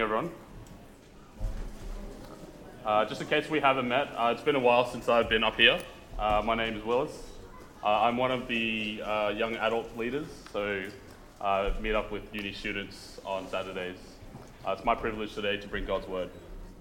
everyone. Just in case we haven't met, it's been a while since I've been up here. My name is Willis. I'm one of the young adult leaders, so I meet up with uni students on Saturdays. It's my privilege today to bring God's Word.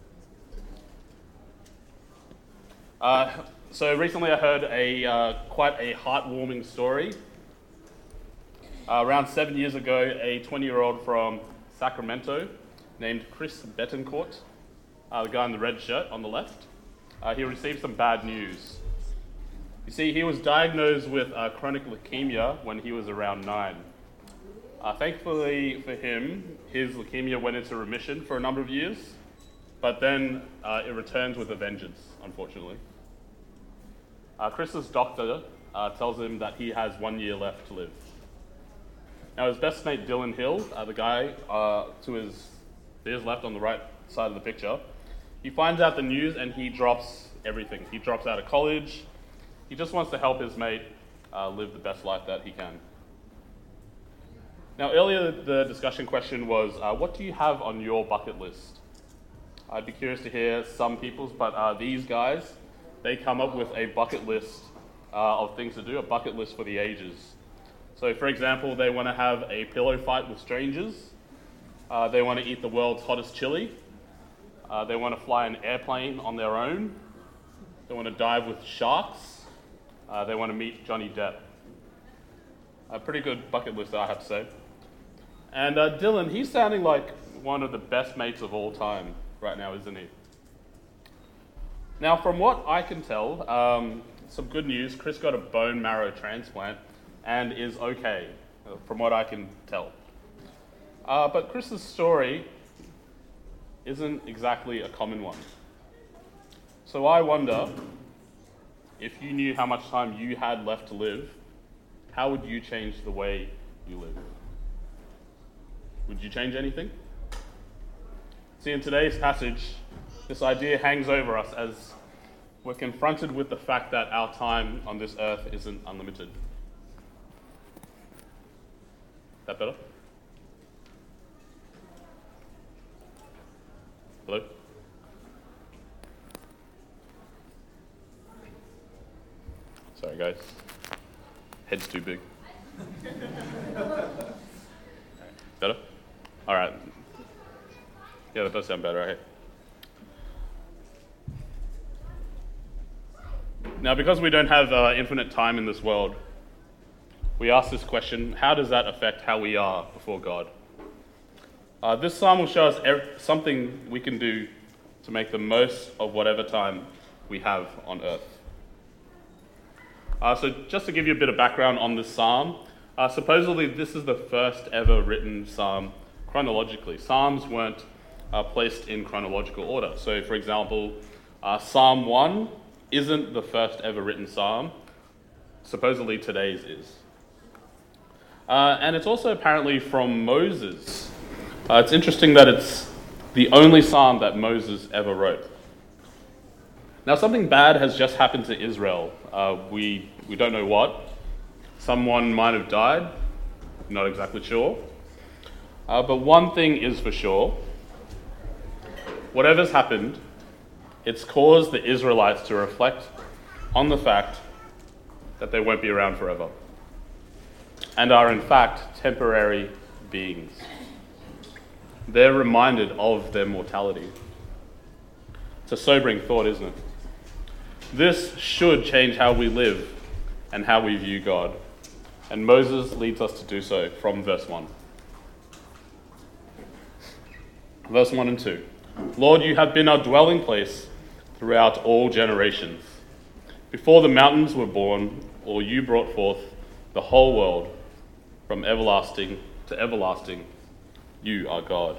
So recently I heard quite a heartwarming story. Around 7 years ago, a 20-year-old from Sacramento named Chris Betancourt, the guy in the red shirt on the left, he received some bad news. You see, he was diagnosed with chronic leukemia when he was around 9. Thankfully for him, his leukemia went into remission for a number of years, but then it returns with a vengeance, unfortunately. Chris's doctor tells him that he has 1 year left to live. Now, his best mate Dylan Hill, the guy to his left on the right side of the picture, he finds out the news and he drops everything. He drops out of college. He just wants to help his mate live the best life that he can. Now, earlier the discussion question was, what do you have on your bucket list? I'd be curious to hear some people's, but these guys, they come up with a bucket list of things to do, a bucket list for the ages. So, for example, they want to have a pillow fight with strangers. They want to eat the world's hottest chili. They want to fly an airplane on their own. They want to dive with sharks. They want to meet Johnny Depp. A pretty good bucket list, I have to say. And Dylan, he's sounding like one of the best mates of all time right now, isn't he? Now, from what I can tell, some good news, Chris got a bone marrow transplant and is okay, from what I can tell. But Chris's story isn't exactly a common one. So I wonder, if you knew how much time you had left to live, how would you change the way you live? Would you change anything? See, in today's passage, this idea hangs over us as we're confronted with the fact that our time on this earth isn't unlimited. That better? Hello? Sorry, guys. Head's too big. Better? All right. Yeah, that does sound better, right? Now, because we don't have infinite time in this world, we ask this question, how does that affect how we are before God? This psalm will show us something we can do to make the most of whatever time we have on earth. So just to give you a bit of background on this psalm, supposedly this is the first ever written psalm chronologically. Psalms weren't placed in chronological order. So for example, Psalm 1 isn't the first ever written psalm. Supposedly today's is. And it's also apparently from Moses. It's interesting that it's the only psalm that Moses ever wrote. Now, something bad has just happened to Israel. We don't know what. Someone might have died. Not exactly sure. But one thing is for sure. Whatever's happened, it's caused the Israelites to reflect on the fact that they won't be around forever and are in fact temporary beings. They're reminded of their mortality. It's a sobering thought, isn't it? This should change how we live and how we view God. And Moses leads us to do so from verse 1. Verse 1 and 2. Lord, you have been our dwelling place throughout all generations. Before the mountains were born, or you brought forth the whole world, from everlasting to everlasting, you are God.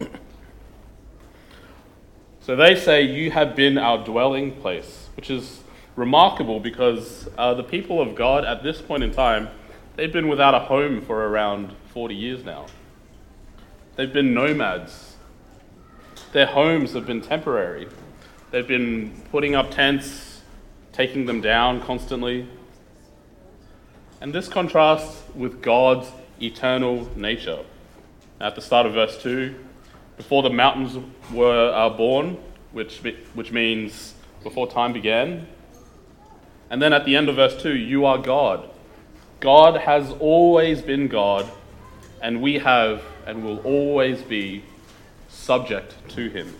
So they say, you have been our dwelling place, which is remarkable because the people of God at this point in time, they've been without a home for around 40 years now. They've been nomads. Their homes have been temporary. They've been putting up tents, taking them down constantly. And this contrasts with God's eternal nature. At the start of verse 2, before the mountains were born, which means before time began. And then at the end of verse 2, you are God. God has always been God, and we have and will always be subject to him.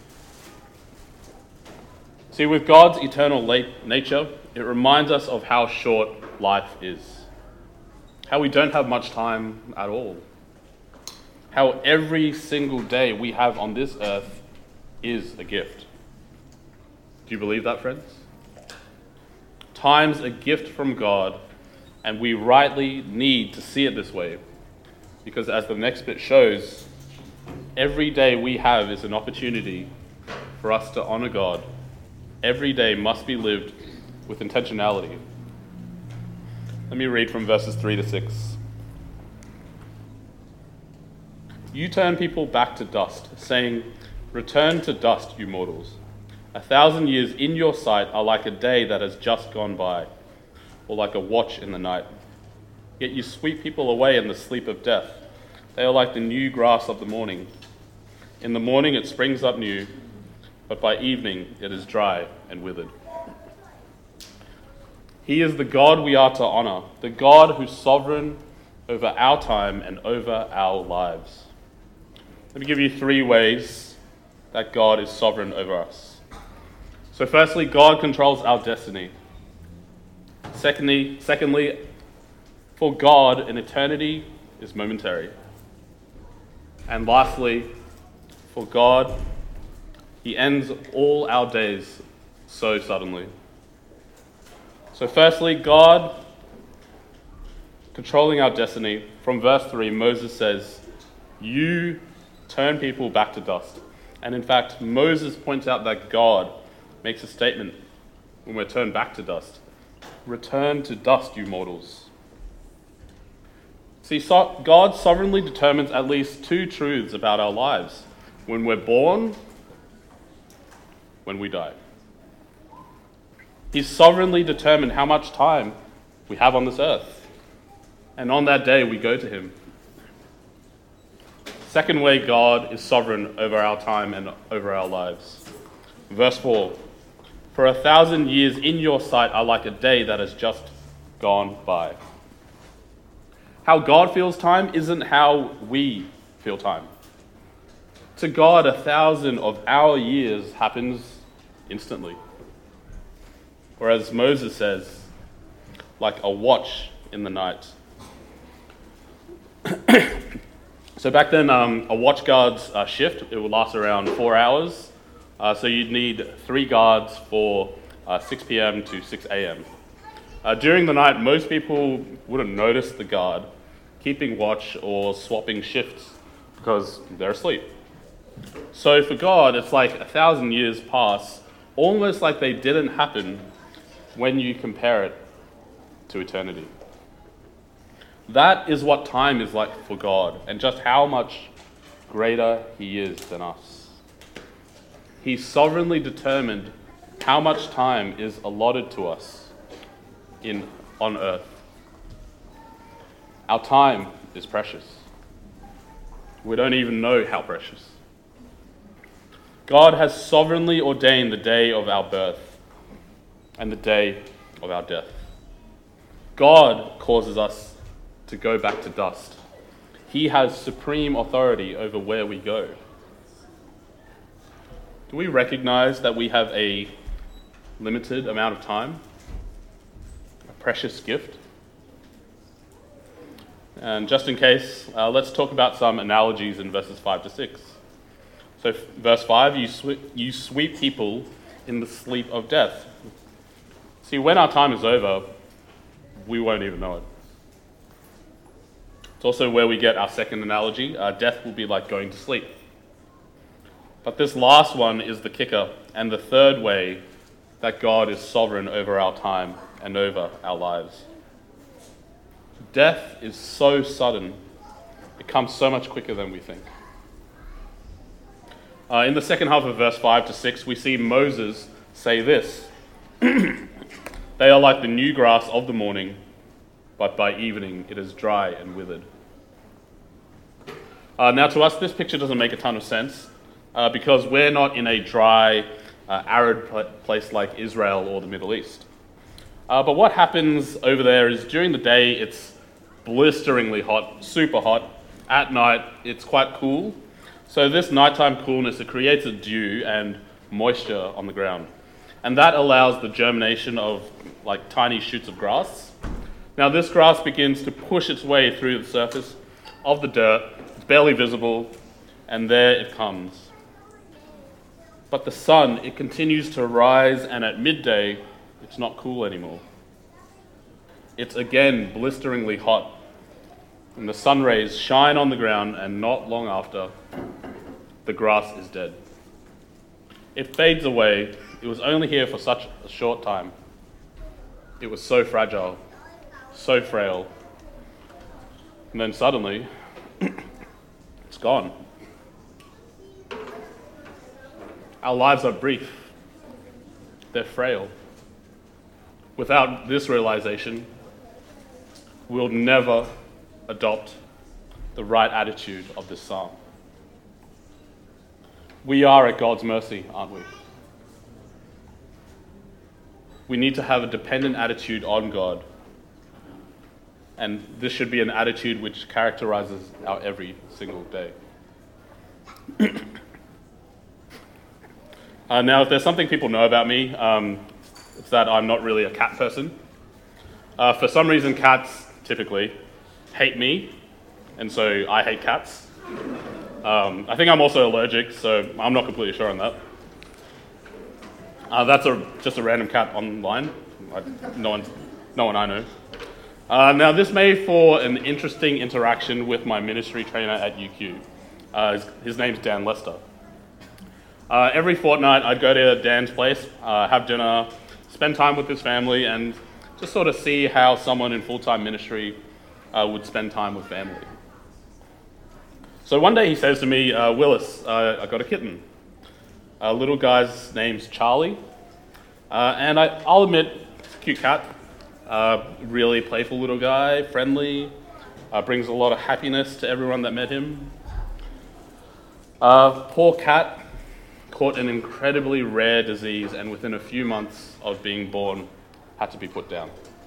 See, with God's eternal nature, it reminds us of how short life is, how we don't have much time at all, how every single day we have on this earth is a gift. Do you believe that, friends? Time's a gift from God, and we rightly need to see it this way, because as the next bit shows, every day we have is an opportunity for us to honor God. Every day must be lived with intentionality. Let me read from verses 3 to 6. You turn people back to dust, saying, "Return to dust, you mortals. 1,000 years in your sight are like a day that has just gone by, or like a watch in the night. Yet you sweep people away in the sleep of death. They are like the new grass of the morning. In the morning it springs up new, but by evening it is dry and withered." He is the God we are to honor, the God who's sovereign over our time and over our lives. Let me give you 3 ways that God is sovereign over us. So firstly, God controls our destiny. Secondly, for God, an eternity is momentary. And lastly, for God, he ends all our days so suddenly. So firstly, God controlling our destiny. From verse 3, Moses says, "You turn people back to dust." And in fact, Moses points out that God makes a statement when we're turned back to dust. "Return to dust, you mortals." See, God sovereignly determines at least 2 truths about our lives: when we're born, when we die. He's sovereignly determined how much time we have on this earth. And on that day, we go to him. Second way God is sovereign over our time and over our lives. Verse 4, "For 1,000 years in your sight are like a day that has just gone by." How God feels time isn't how we feel time. To God, 1,000 of our years happens instantly. Or as Moses says, like a watch in the night. So back then, a watch guard's shift, it would last around 4 hours. So you'd need 3 guards for 6 p.m. to 6 a.m. During the night, most people wouldn't notice the guard keeping watch or swapping shifts because they're asleep. So for God, it's like 1,000 years pass, almost like they didn't happen when you compare it to eternity. That is what time is like for God, and just how much greater he is than us. He sovereignly determined how much time is allotted to us on earth. Our time is precious. We don't even know how precious. God has sovereignly ordained the day of our birth and the day of our death. God causes us to go back to dust. He has supreme authority over where we go. Do we recognize that we have a limited amount of time? A precious gift? And just in case, let's talk about some analogies in verses 5 to 6. So verse 5, you sweep people in the sleep of death. See, when our time is over, we won't even know it. It's also where we get our second analogy. Death will be like going to sleep. But this last one is the kicker, and the third way that God is sovereign over our time and over our lives. Death is so sudden. It comes so much quicker than we think. In the second half of verse 5 to 6, we see Moses say this. They are like the new grass of the morning, but by evening it is dry and withered. Now to us, this picture doesn't make a ton of sense, because we're not in a dry, arid place like Israel or the Middle East. But what happens over there is during the day it's blisteringly hot, super hot. At night it's quite cool. So this nighttime coolness, it creates a dew and moisture on the ground. And that allows the germination of like tiny shoots of grass. Now this grass begins to push its way through the surface of the dirt. It's barely visible, and there it comes. But the sun, it continues to rise, and at midday, it's not cool anymore. It's again blisteringly hot, and the sun rays shine on the ground, and not long after, the grass is dead. It fades away. It was only here for such a short time. It was so fragile, so frail. And then suddenly, it's gone. Our lives are brief. They're frail. Without this realization, we'll never adopt the right attitude of this psalm. We are at God's mercy, aren't we? We need to have a dependent attitude on God. And this should be an attitude which characterizes our every single day. Now, if there's something people know about me, it's that I'm not really a cat person. For some reason, cats typically hate me, and so I hate cats. I think I'm also allergic, so I'm not completely sure on that. That's just a random cat online. No one I know. Now, this made for an interesting interaction with my ministry trainer at UQ. His name's Dan Lester. Every fortnight, I'd go to Dan's place, have dinner, spend time with his family, and just sort of see how someone in full-time ministry would spend time with family. So one day he says to me, Willis, I got a kitten. Little guy's name's Charlie. And I'll admit, it's a cute cat. Really playful little guy, friendly, brings a lot of happiness to everyone that met him. Poor cat caught an incredibly rare disease, and within a few months of being born, had to be put down.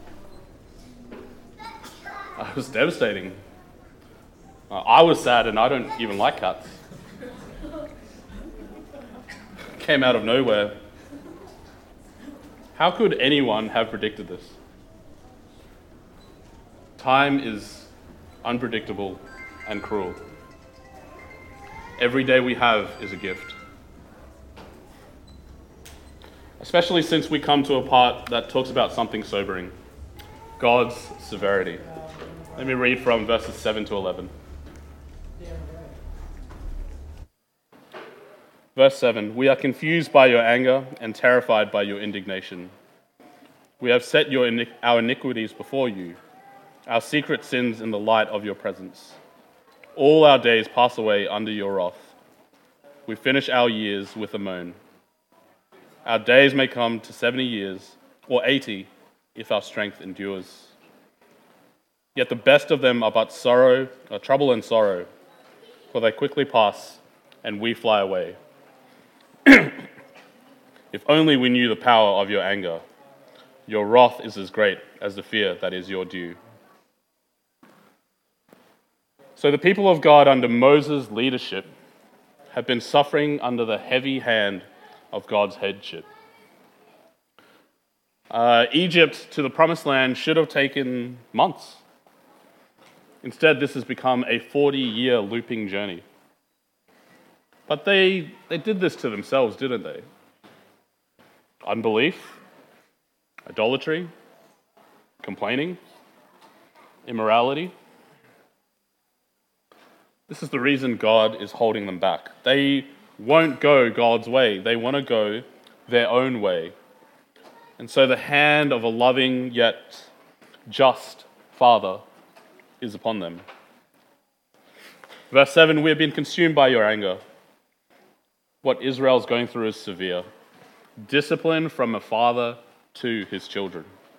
It was devastating. I was sad, and I don't even like cats. Came out of nowhere. How could anyone have predicted this? Time is unpredictable and cruel. Every day we have is a gift. Especially since we come to a part that talks about something sobering, God's severity. Let me read from verses 7 to 11. Verse 7, "We are confused by your anger and terrified by your indignation. We have set our iniquities before you, our secret sins in the light of your presence. All our days pass away under your wrath. We finish our years with a moan. Our days may come to 70 years, or 80, if our strength endures. Yet the best of them are but trouble and sorrow, for they quickly pass, and we fly away. If only we knew the power of your anger. Your wrath is as great as the fear that is your due." So the people of God under Moses' leadership have been suffering under the heavy hand of God's headship. Egypt to the promised land should have taken months. Instead, this has become a 40-year looping journey. But they did this to themselves, didn't they? Unbelief, idolatry, complaining, immorality. This is the reason God is holding them back. They won't go God's way. They want to go their own way. And so the hand of a loving yet just Father is upon them. Verse 7, "We have been consumed by your anger." What Israel's going through is severe. Discipline from a father to his children.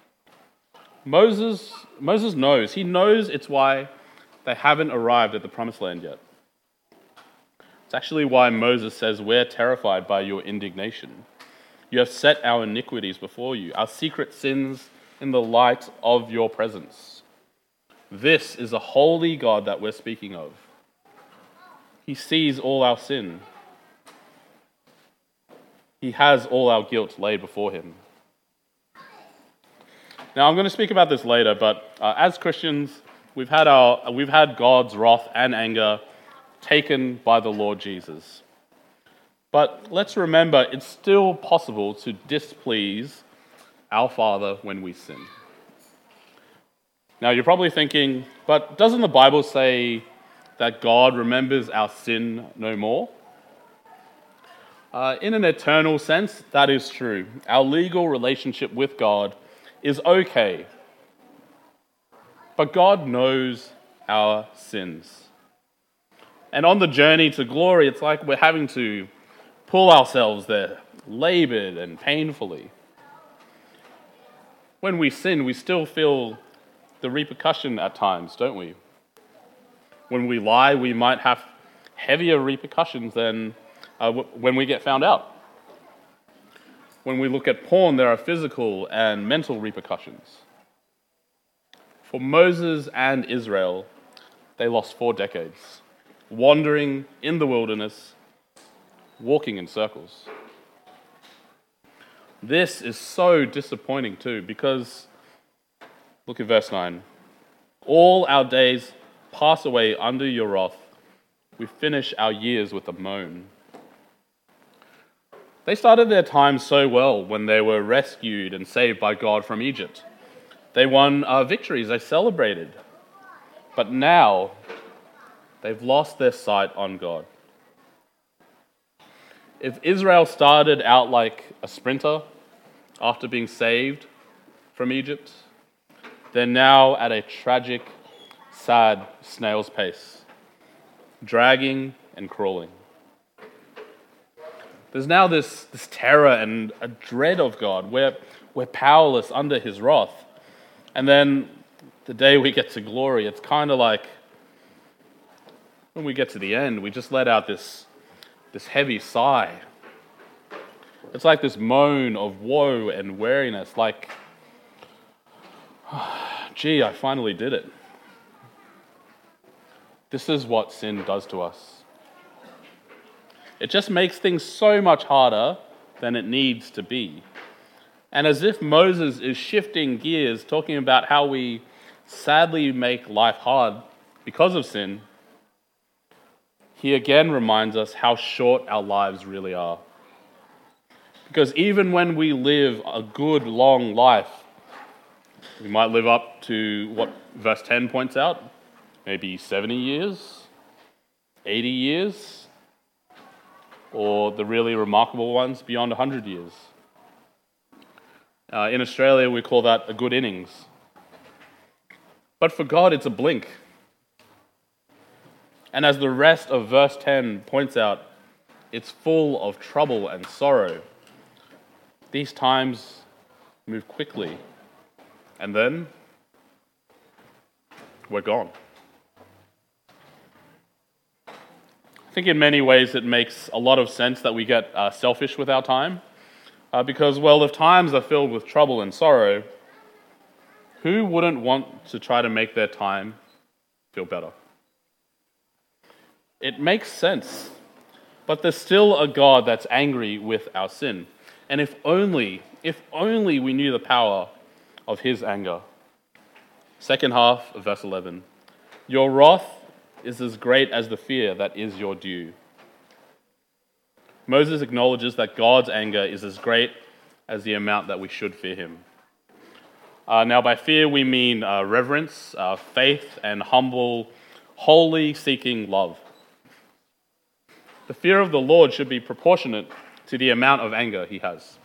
Moses knows. He knows it's why they haven't arrived at the promised land yet. It's actually why Moses says, "We're terrified by your indignation. You have set our iniquities before you, our secret sins in the light of your presence." This is a holy God that we're speaking of. He sees all our sin. He has all our guilt laid before him. Now, I'm going to speak about this later, but as Christians, we've had God's wrath and anger taken by the Lord Jesus. But let's remember, it's still possible to displease our Father when we sin. Now, you're probably thinking, but doesn't the Bible say that God remembers our sin no more? In an eternal sense, that is true. Our legal relationship with God is okay. But God knows our sins. And on the journey to glory, it's like we're having to pull ourselves there, labored and painfully. When we sin, we still feel the repercussion at times, don't we? When we lie, we might have heavier repercussions than when we get found out. When we look at porn, there are physical and mental repercussions. For Moses and Israel, they lost 4 decades, wandering in the wilderness, walking in circles. This is so disappointing too, because look at verse 9. All our days pass away under your wrath. We finish our years with a moan. They started their time so well when they were rescued and saved by God from Egypt. They won victories, they celebrated. But now, they've lost their sight on God. If Israel started out like a sprinter after being saved from Egypt, they're now at a tragic, sad snail's pace, dragging and crawling. There's now this terror and a dread of God. We're powerless under his wrath. And then the day we get to glory, it's kind of like when we get to the end, we just let out this heavy sigh. It's like this moan of woe and weariness, like, gee, I finally did it. This is what sin does to us. It just makes things so much harder than it needs to be. And as if Moses is shifting gears, talking about how we sadly make life hard because of sin, he again reminds us how short our lives really are. Because even when we live a good, long life, we might live up to what verse 10 points out, maybe 70 years, 80 years, or the really remarkable ones beyond 100 years. In Australia, we call that a good innings. But for God, it's a blink. And as the rest of verse 10 points out, it's full of trouble and sorrow. These times move quickly, and then we're gone. I think in many ways it makes a lot of sense that we get selfish with our time, because, well, if times are filled with trouble and sorrow, who wouldn't want to try to make their time feel better? It makes sense, but there's still a God that's angry with our sin. And if only we knew the power of his anger. Second half of verse 11. Your wrath is as great as the fear that is your due. Moses acknowledges that God's anger is as great as the amount that we should fear him. Now, by fear, we mean reverence, faith, and humble, holy seeking love. The fear of the Lord should be proportionate to the amount of anger he has.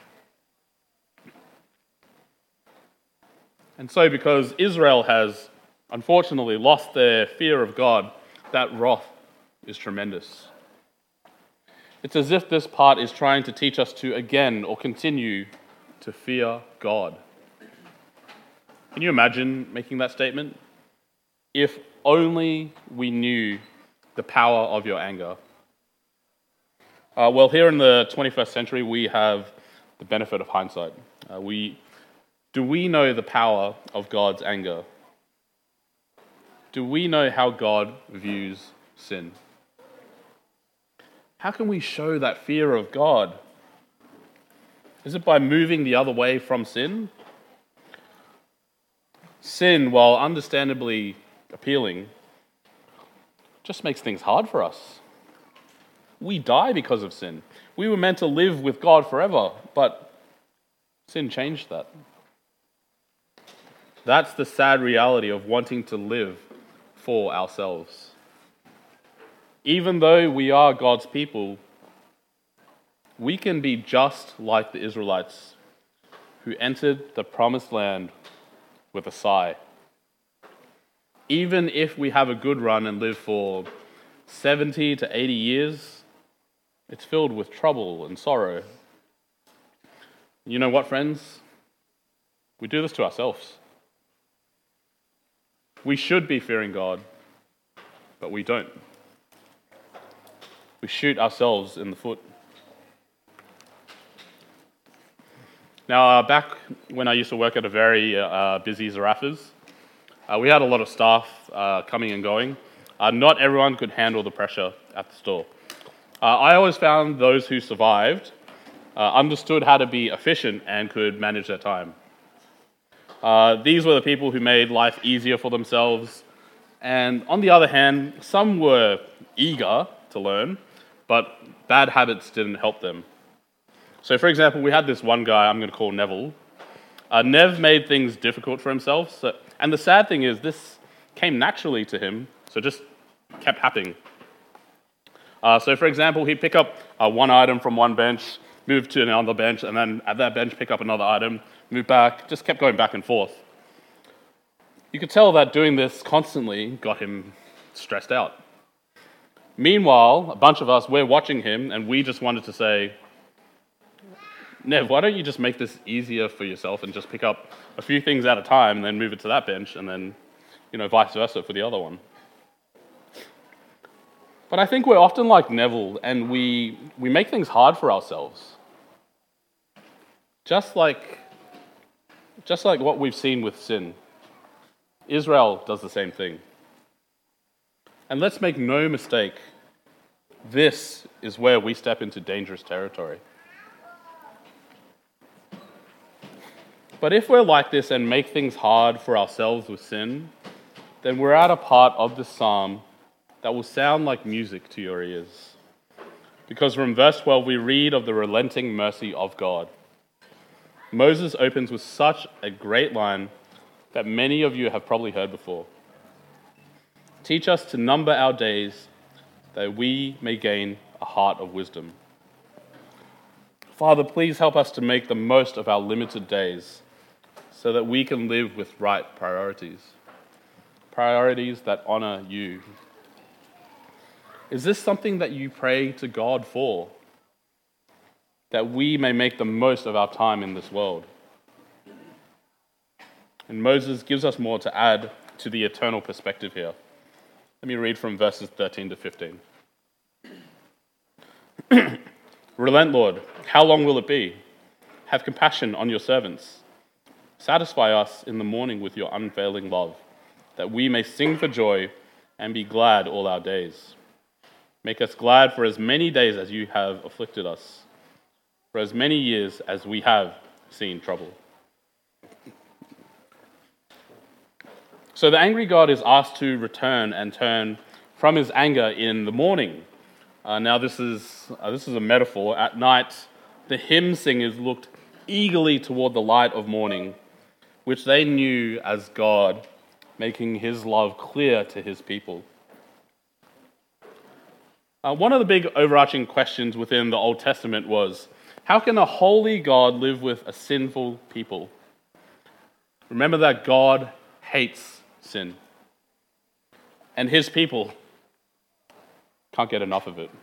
And so, because Israel has unfortunately lost their fear of God, that wrath is tremendous. It's as if this part is trying to teach us to again or continue to fear God. Can you imagine making that statement? If only we knew the power of your anger. Well, here in the 21st century, we have the benefit of hindsight. Do we know the power of God's anger? Do we know how God views sin? How can we show that fear of God? Is it by moving the other way from sin? Sin, while understandably appealing, just makes things hard for us. We die because of sin. We were meant to live with God forever, but sin changed that. That's the sad reality of wanting to live for ourselves. Even though we are God's people, we can be just like the Israelites who entered the promised land with a sigh. Even if we have a good run and live for 70 to 80 years, it's filled with trouble and sorrow. You know what, friends? We do this to ourselves. We should be fearing God, but we don't. We shoot ourselves in the foot. Now, back when I used to work at a very busy Zarafas, we had a lot of staff coming and going. Not everyone could handle the pressure at the store. I always found those who survived understood how to be efficient and could manage their time. These were the people who made life easier for themselves. And on the other hand, some were eager to learn, but bad habits didn't help them. So, for example, we had this one guy I'm going to call Neville. Nev made things difficult for himself. And the sad thing is, this came naturally to him, so it just kept happening. So, for example, he'd pick up one item from one bench, move to another bench, and then at that bench pick up another item, move back, just kept going back and forth. You could tell that doing this constantly got him stressed out. Meanwhile, a bunch of us, we're watching him, and we just wanted to say, Nev, why don't you just make this easier for yourself and just pick up a few things at a time and then move it to that bench and then, vice versa for the other one. But I think we're often like Neville and we make things hard for ourselves. Just like what we've seen with sin. Israel does the same thing. And let's make no mistake, this is where we step into dangerous territory. But if we're like this and make things hard for ourselves with sin, then we're at a part of the psalm that will sound like music to your ears. Because from verse 12, we read of the relenting mercy of God. Moses opens with such a great line that many of you have probably heard before. Teach us to number our days, that we may gain a heart of wisdom. Father, please help us to make the most of our limited days, so that we can live with right priorities that honor you. Is this something that you pray to God for? That we may make the most of our time in this world? And Moses gives us more to add to the eternal perspective here. Let me read from verses 13 to 15. Relent, Lord, how long will it be? Have compassion on your servants. Satisfy us in the morning with your unfailing love, that we may sing for joy and be glad all our days. Make us glad for as many days as you have afflicted us, for as many years as we have seen trouble. So the angry God is asked to return and turn from his anger in the morning. Now this is a metaphor. At night, the hymn singers looked eagerly toward the light of morning, which they knew as God, making his love clear to his people. One of the big overarching questions within the Old Testament was, how can a holy God live with a sinful people? Remember that God hates sin, and his people can't get enough of it.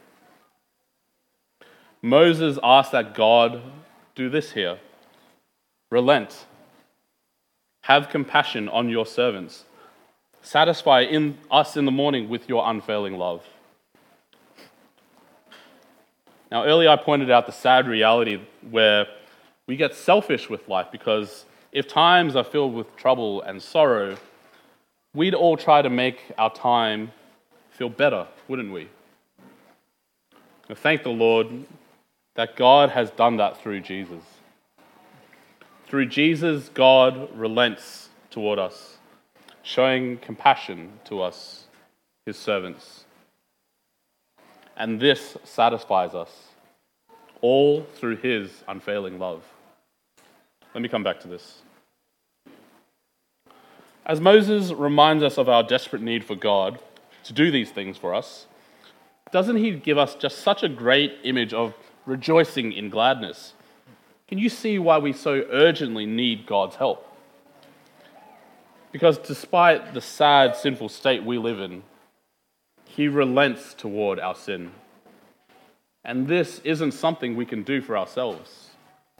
Moses asked that God do this here. Relent. Have compassion on your servants. Satisfy us in the morning with your unfailing love. Now, earlier I pointed out the sad reality where we get selfish with life because if times are filled with trouble and sorrow, we'd all try to make our time feel better, wouldn't we? And thank the Lord that God has done that through Jesus. Through Jesus, God relents toward us, showing compassion to us, his servants. And this satisfies us, all through his unfailing love. Let me come back to this. As Moses reminds us of our desperate need for God to do these things for us, doesn't he give us just such a great image of rejoicing in gladness? Can you see why we so urgently need God's help? Because despite the sad, sinful state we live in, he relents toward our sin. And this isn't something we can do for ourselves.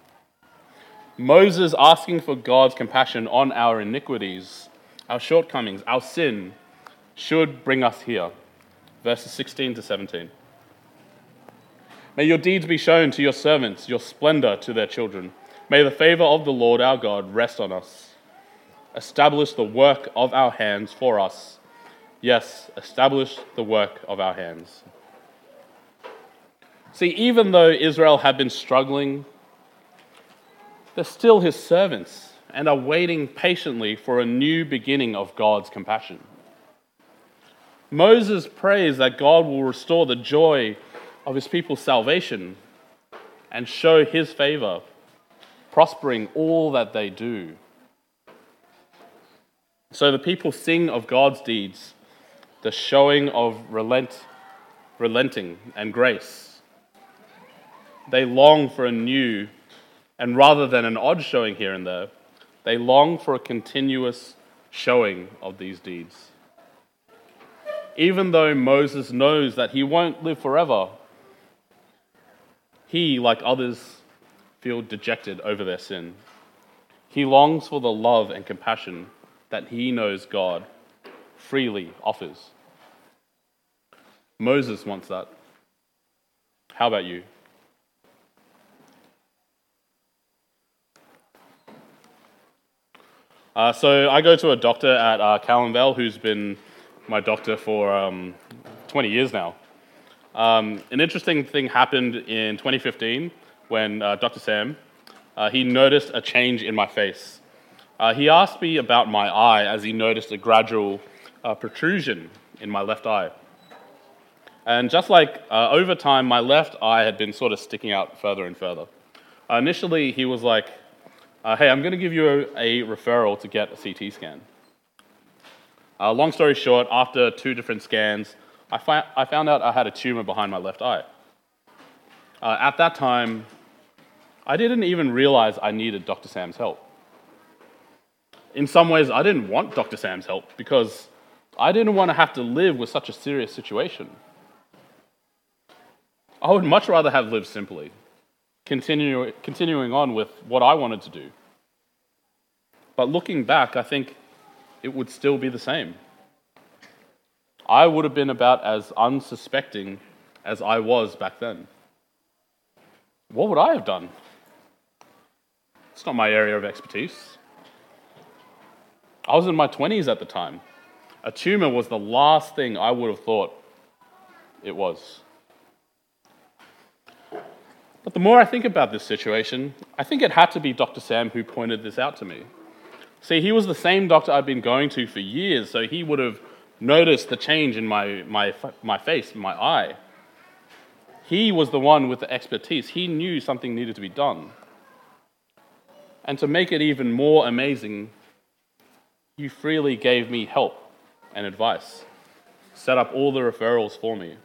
Moses asking for God's compassion on our iniquities, our shortcomings, our sin, should bring us here. Verses 16 to 17. May your deeds be shown to your servants, your splendor to their children. May the favor of the Lord our God rest on us. Establish the work of our hands for us. Yes, establish the work of our hands. See, even though Israel had been struggling, they're still his servants and are waiting patiently for a new beginning of God's compassion. Moses prays that God will restore the joy of his people's salvation and show his favor, prospering all that they do. So the people sing of God's deeds, the showing of relenting and grace. They long for a new, and rather than an odd showing here and there, they long for a continuous showing of these deeds. Even though Moses knows that he won't live forever, he, like others, feel dejected over their sin. He longs for the love and compassion that he knows God freely offers. Moses wants that. How about you? So I go to a doctor at Callanvale who's been my doctor for 20 years now. An interesting thing happened in 2015 when Dr. Sam, he noticed a change in my face. He asked me about my eye as he noticed a gradual protrusion in my left eye. And just like over time, my left eye had been sort of sticking out further and further. Initially, he was like, hey, I'm going to give you a referral to get a CT scan. Long story short, after 2 different scans, I found out I had a tumor behind my left eye. At that time, I didn't even realize I needed Dr. Sam's help. In some ways, I didn't want Dr. Sam's help because I didn't want to have to live with such a serious situation. I would much rather have lived simply, continuing on with what I wanted to do. But looking back, I think it would still be the same. I would have been about as unsuspecting as I was back then. What would I have done? It's not my area of expertise. I was in my 20s at the time. A tumor was the last thing I would have thought it was. But the more I think about this situation, I think it had to be Dr. Sam who pointed this out to me. See, he was the same doctor I'd been going to for years, so he would have noticed the change in my face, my eye. He was the one with the expertise. He knew something needed to be done. And to make it even more amazing, he freely gave me help and advice, set up all the referrals for me.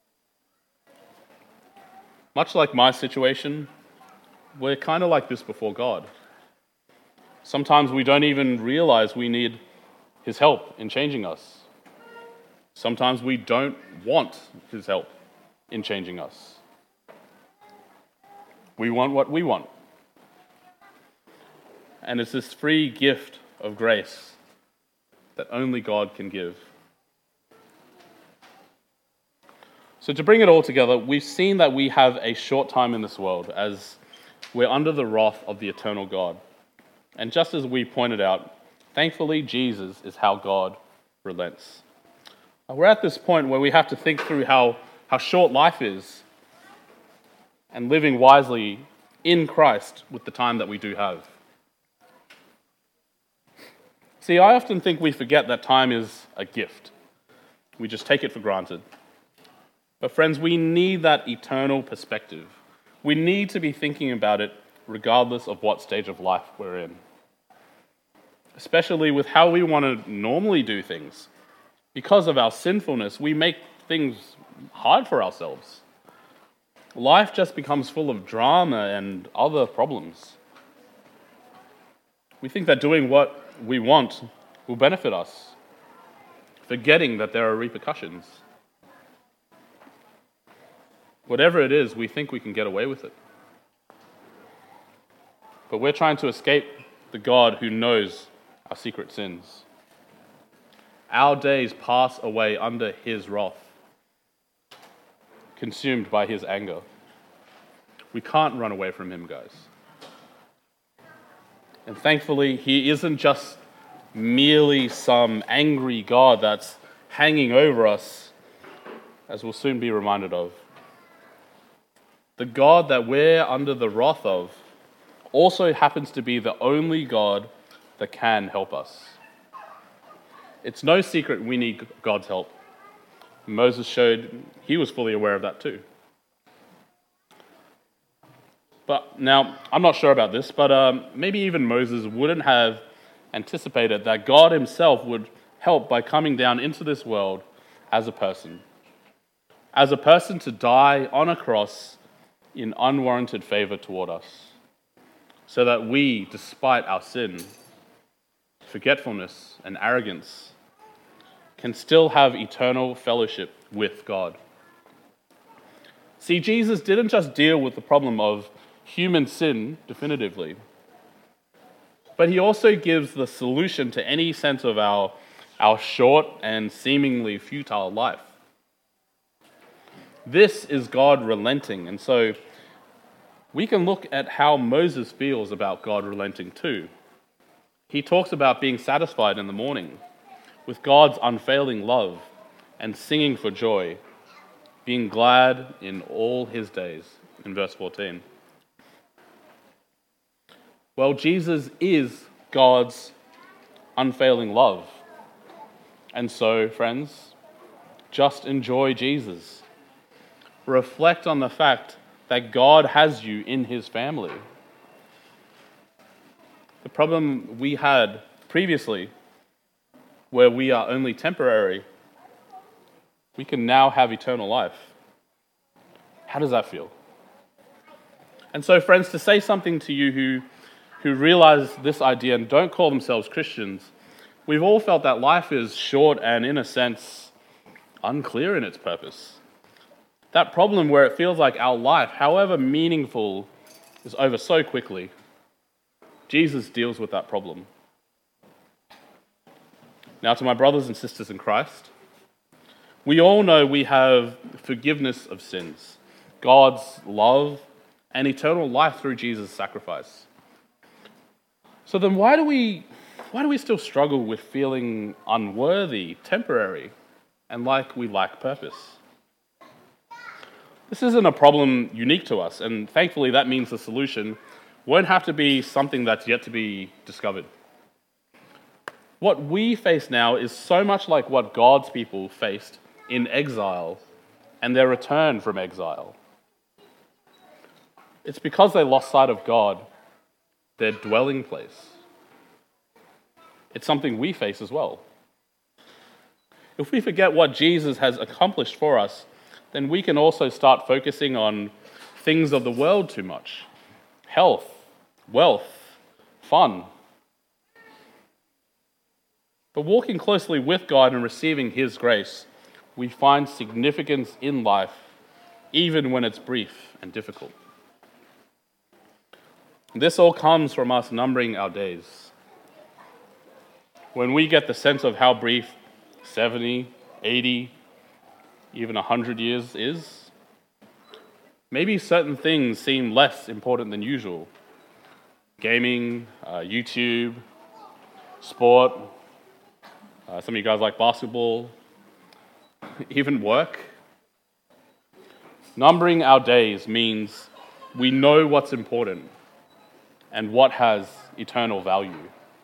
Much like my situation, we're kind of like this before God. Sometimes we don't even realize we need his help in changing us. Sometimes we don't want his help in changing us. We want what we want. And it's this free gift of grace that only God can give. So to bring it all together, we've seen that we have a short time in this world as we're under the wrath of the eternal God. And just as we pointed out, thankfully Jesus is how God relents. We're at this point where we have to think through how short life is and living wisely in Christ with the time that we do have. See, I often think we forget that time is a gift. We just take it for granted. But friends, we need that eternal perspective. We need to be thinking about it regardless of what stage of life we're in. Especially with how we want to normally do things. Because of our sinfulness, we make things hard for ourselves. Life just becomes full of drama and other problems. We think that doing what we want will benefit us, forgetting that there are repercussions. Whatever it is, we think we can get away with it. But we're trying to escape the God who knows our secret sins. Our days pass away under his wrath, consumed by his anger. We can't run away from him, guys. And thankfully, he isn't just merely some angry God that's hanging over us, as we'll soon be reminded of. The God that we're under the wrath of also happens to be the only God that can help us. It's no secret we need God's help. Moses showed he was fully aware of that too. But now, I'm not sure about this, but maybe even Moses wouldn't have anticipated that God himself would help by coming down into this world as a person. As a person to die on a cross in unwarranted favor toward us, so that we, despite our sin, forgetfulness, and arrogance, can still have eternal fellowship with God. See, Jesus didn't just deal with the problem of human sin definitively, but he also gives the solution to any sense of our short and seemingly futile life. This is God relenting, and so we can look at how Moses feels about God relenting too. He talks about being satisfied in the morning with God's unfailing love and singing for joy, being glad in all his days, in verse 14. Well, Jesus is God's unfailing love. And so, friends, just enjoy Jesus. Reflect on the fact that God has you in his family. The problem we had previously, where we are only temporary, we can now have eternal life. How does that feel? And so, friends, to say something to you who realize this idea and don't call themselves Christians, we've all felt that life is short and, in a sense, unclear in its purpose. That problem where it feels like our life, however meaningful, is over so quickly. Jesus deals with that problem. Now, to my brothers and sisters in Christ, we all know we have forgiveness of sins, God's love, and eternal life through Jesus' sacrifice. So then why do we still struggle with feeling unworthy, temporary, and like we lack purpose? This isn't a problem unique to us, and thankfully that means the solution won't have to be something that's yet to be discovered. What we face now is so much like what God's people faced in exile and their return from exile. It's because they lost sight of God, their dwelling place. It's something we face as well. If we forget what Jesus has accomplished for us, then we can also start focusing on things of the world too much. Health, wealth, fun. But walking closely with God and receiving his grace, we find significance in life, even when it's brief and difficult. This all comes from us numbering our days. When we get the sense of how brief 70, 80, even 100 years is. Maybe certain things seem less important than usual. Gaming, YouTube, sport, some of you guys like basketball, even work. Numbering our days means we know what's important and what has eternal value.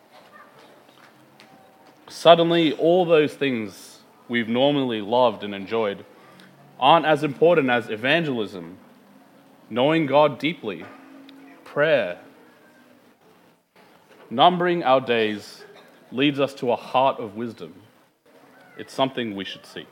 Suddenly, all those things we've normally loved and enjoyed aren't as important as evangelism, knowing God deeply, prayer. Numbering our days leads us to a heart of wisdom. It's something we should seek.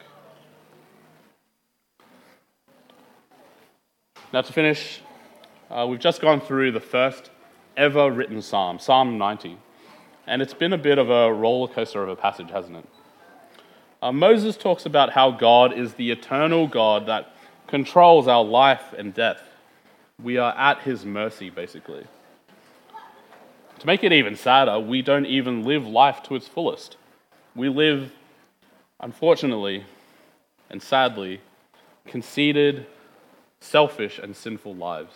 Now to finish, we've just gone through the first ever written psalm, Psalm 90. And it's been a bit of a roller coaster of a passage, hasn't it? Moses talks about how God is the eternal God that controls our life and death. We are at his mercy, basically. To make it even sadder, we don't even live life to its fullest. We live, unfortunately and sadly, conceited, selfish, and sinful lives.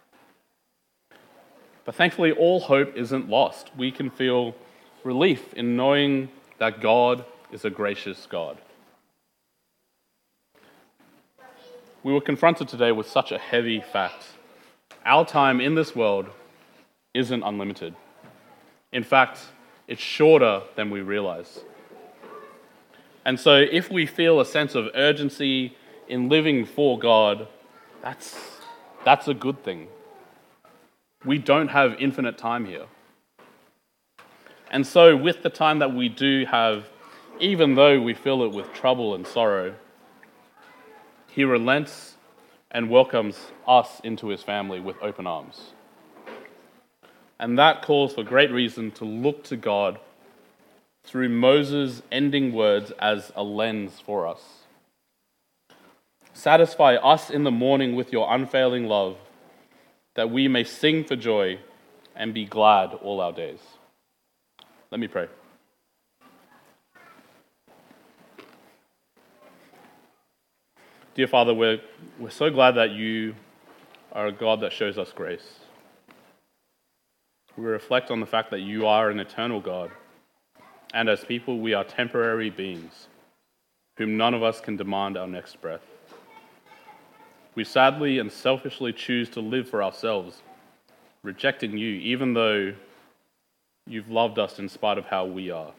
But thankfully, all hope isn't lost. We can feel relief in knowing that God is a gracious God. We were confronted today with such a heavy fact. Our time in this world isn't unlimited. In fact, it's shorter than we realize. And so if we feel a sense of urgency in living for God, that's a good thing. We don't have infinite time here. And so with the time that we do have, even though we fill it with trouble and sorrow, he relents and welcomes us into his family with open arms. And that calls for great reason to look to God through Moses' ending words as a lens for us. Satisfy us in the morning with your unfailing love, that we may sing for joy and be glad all our days. Let me pray. Dear Father, we're so glad that you are a God that shows us grace. We reflect on the fact that you are an eternal God, and as people, we are temporary beings, whom none of us can demand our next breath. We sadly and selfishly choose to live for ourselves, rejecting you, even though you've loved us in spite of how we are.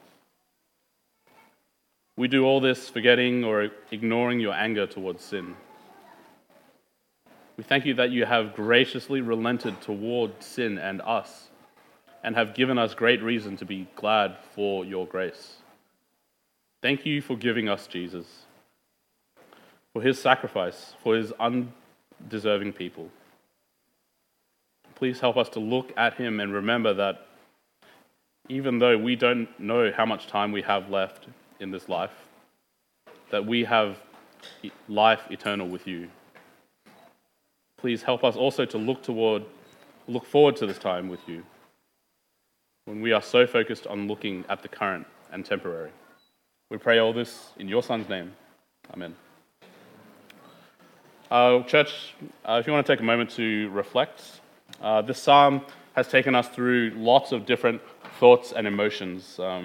We do all this forgetting or ignoring your anger towards sin. We thank you that you have graciously relented toward sin and us, and have given us great reason to be glad for your grace. Thank you for giving us Jesus, for his sacrifice, for his undeserving people. Please help us to look at him and remember that even though we don't know how much time we have left in this life, that we have life eternal with you. Please help us also to look forward to this time with you, when we are so focused on looking at the current and temporary. We pray all this in your Son's name. Amen. Church, if you want to take a moment to reflect, this psalm has taken us through lots of different thoughts and emotions.